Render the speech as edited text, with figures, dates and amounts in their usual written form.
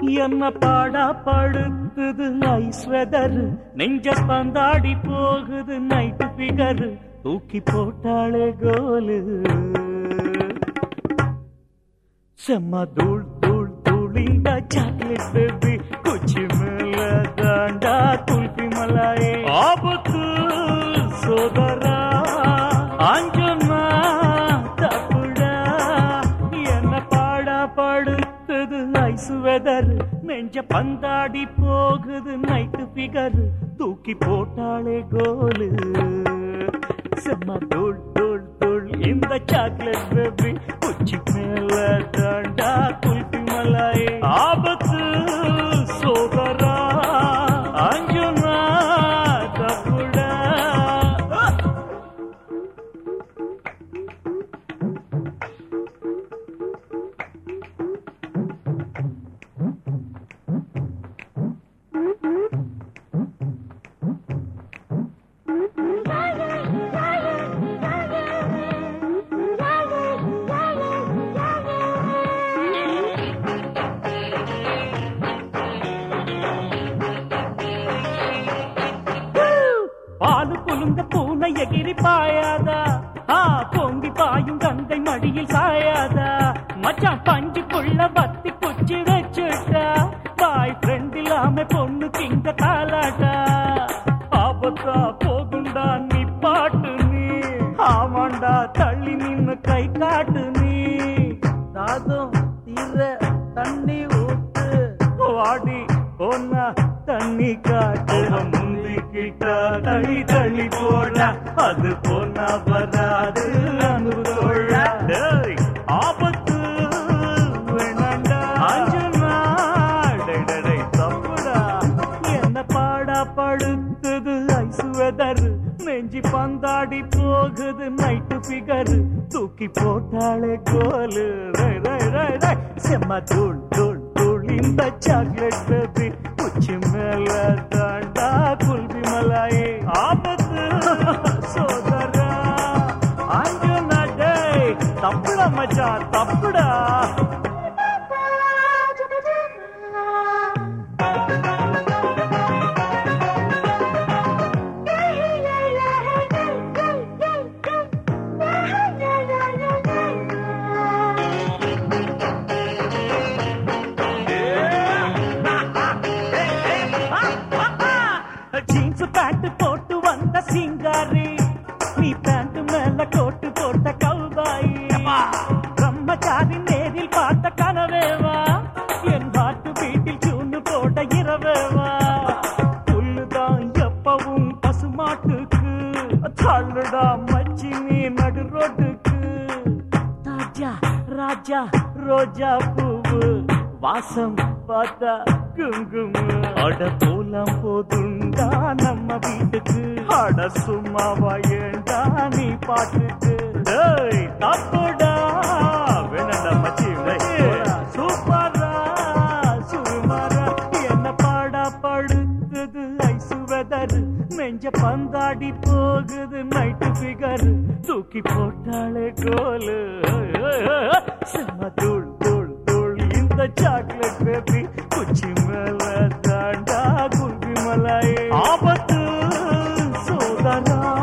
என்ன பாடா படுத்துது ice weather, நெஞ்ச பந்தாடி போகுது நைட்டு பிகர், தூக்கி போட்டாளே கோலு. செம்ம தூள் தூள் தூளிந்த சாக்லேட் பேபி, குச்சி மேல தாண்டா குல்பி மலாயே. ஆபத்து சோதரா அஞ்சனா தப்புடா, என்ன பாடா படுத்தது ஐஸ் வெதர், நெஞ்ச பந்தாடி போகுது நைட்டு பிகர், தூக்கி போட்டாளே கோலு. செம்ம தூள் தூள் தூள் இந்த சாக்லேட் பேபி, குச்சி மேல தாண்டா குல்பி மலாயே. ஆபத்து சோதரா அஞ்சனா தப்புடா. பாலு குலுங்க பூனை எகிரி பாயாதா, பொங்கி பாயும் கங்கை மடியில் சாயாதா, மச்சான் பஞ்சுக்குள்ள பத்தி குச்சி வச்சுட்டா, பாய் ஃப்ரெண்ட் இல்லாம பொண்ணுக்கு இங்க காலாட்டா. ஆபத்தா போகுண்டா நீ பாட்டு நீ, ஆமாண்டா தள்ளி நின்னு கை காட்டு நீ. தாகம் தீர தண்ணி ஊத்து, வாடி போனா தண்ணி காட்டு. முந்திக்கிட்டா தள்ளி தள்ளி போடா, அது போனா வராது அனுபவ. ஆபத்து வேணாண்டா அஞ்சனா தப்புடா, என்ன பாடா படுத்தது ஐஸ் வெதர், நெஞ்சி பந்தாடி போகுது நைட்டு பிகர், தூக்கி போட்டாளே கோலு. செம்ம தூள் தூள் தூள் இந்த சாக்லேட் பேபி, குச்சி மேல தாண்டா குல்பி மலாயே. ஆபத்து சோதரா அஞ்சனா டே தப்புடா மச்சான் தப்புடா. ஜீன்ஸ் பேண்ட் போட்டு வந்த சிங்காரி, நீ பேண்ட் மேல கோட்டு போட்ட கவுபாய், பிரம்மச்சாரி நேரில் பார்த்த கனவேவா, என் பாட்டு வீட்டில் சூன்னு போட்ட இரவேவா. புல்லுதான் எப்பவும் பசுமாட்டுக்கு, தள்ளுடா மச்சி நீ நடு ரோட்டுக்கு. தாஜா ராஜா ரோஜா பூவு, வாசம் பார்த்தா குங்குமு. அட போலாம் போதுண்டா நம்ம வீட்டுக்கு, அட சும்மாவா ஏண்டா நீ பாட்டுக்கு. தப்புடா வேணாண்டா மச்சி, சூப்பரா சுமாரா, என்ன பாடா படுத்தது ஐஸ் வெதர், நெஞ்ச பந்தாடி போகுது நைட்டு பிகர், தூக்கி போட்டாளே கோலு. செம்ம தூள் தூள் தூள் இந்த சாக்லேட் பேபி, குச்சி மேல தாண்டா குல்பி மலாயே. ஆபத்து சோதரா